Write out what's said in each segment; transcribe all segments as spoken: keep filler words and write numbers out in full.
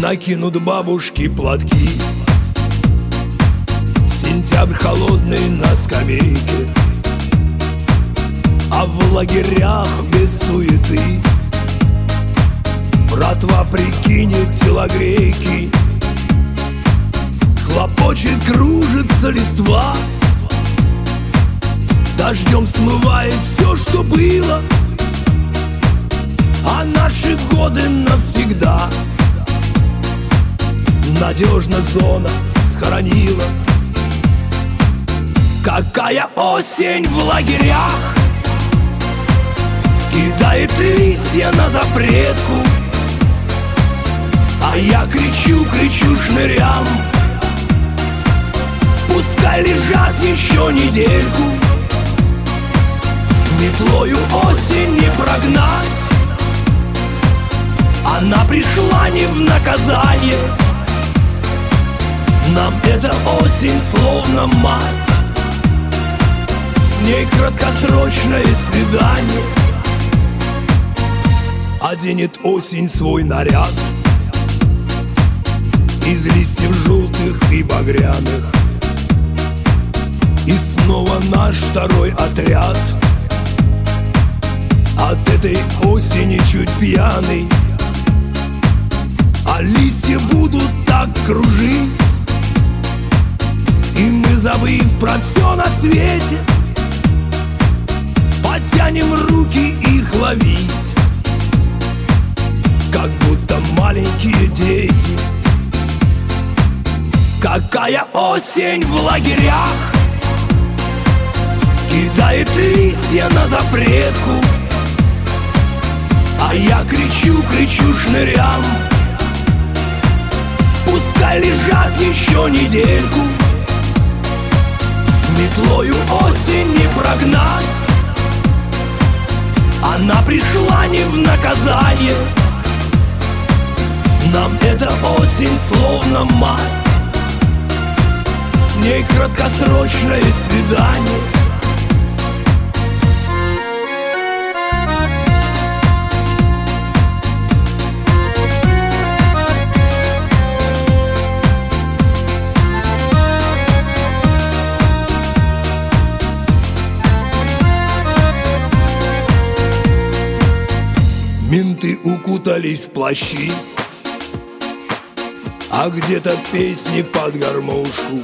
накинут бабушки платки. Сентябрь холодный на скамейке, а в лагерях без суеты. Братва прикинет телогрейки, хлопочет, кружится листва. Дождем смывает все, что было, а наши годы навсегда надежно зона схоронила. Какая осень в лагерях кидает листья на запретку, а я кричу, кричу шнырям: пускай лежат еще недельку. Метлою осень не прогнать, она пришла не в наказание. Нам эта осень словно мать, с ней краткосрочное свидание. Оденет осень свой наряд из листьев желтых и багряных, и снова наш второй отряд от этой осени чуть пьяный. А листья будут так кружить, и мы, забыв про все на свете, потянем руки их ловить, как будто маленькие дети. Какая осень в лагерях кидает листья на запретку, а я кричу, кричу шнырям: пускай лежат еще недельку. Метлою осень не прогнать, она пришла не в наказание. Нам эта осень словно мать, с ней краткосрочное свидание. Менты укутались в плащи, а где-то песни под гармошку.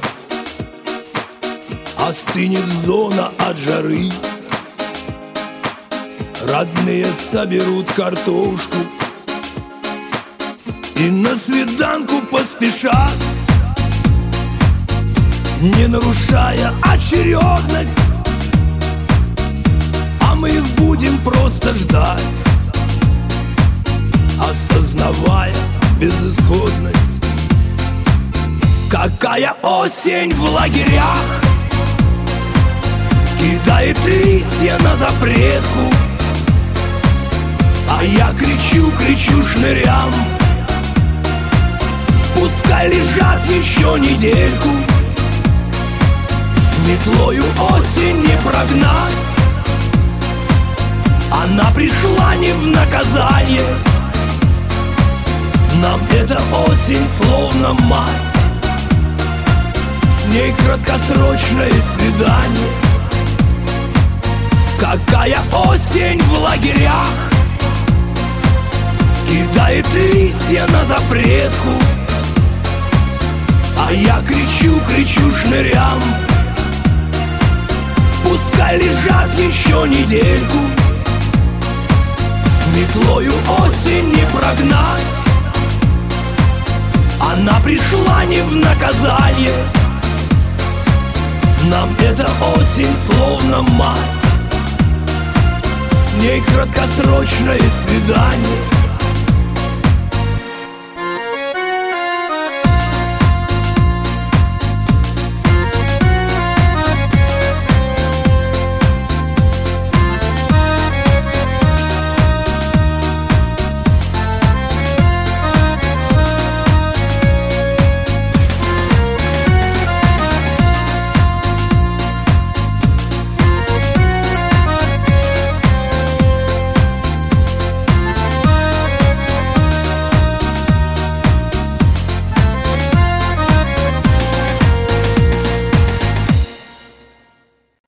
Остынет зона от жары, родные соберут картошку и на свиданку поспешат, не нарушая очередность. А мы их будем просто ждать, осознавая безысходность. Какая осень в лагерях кидает листья на запретку, а я кричу, кричу шнырям: пускай лежат еще недельку. Метлою осень не прогнать, она пришла не в наказание. Нам эта осень словно мать, с ней краткосрочное свидание. Какая осень в лагерях кидает листья на запретку, а я кричу, кричу шнырям: пускай лежат еще недельку. Метлою осень не прогнать, она пришла не в наказание. Нам эта осень словно мать, с ней краткосрочное свидание.